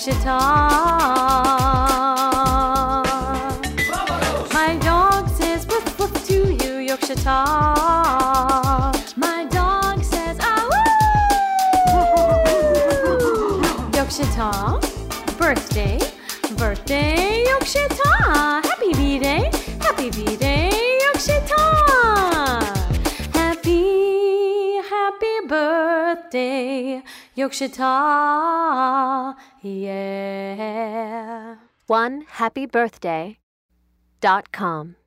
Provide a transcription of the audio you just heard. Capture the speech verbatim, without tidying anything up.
Yorkshire. My dog says woof woof to you, Yorkshire. My dog says ah woo. Yorkshire. Birthday, birthday, Yorkshire. Happy B-Day, happy B-Day, Yorkshire. Happy, happy birthday, Yorkshire. Yeah. one happy birthday dot com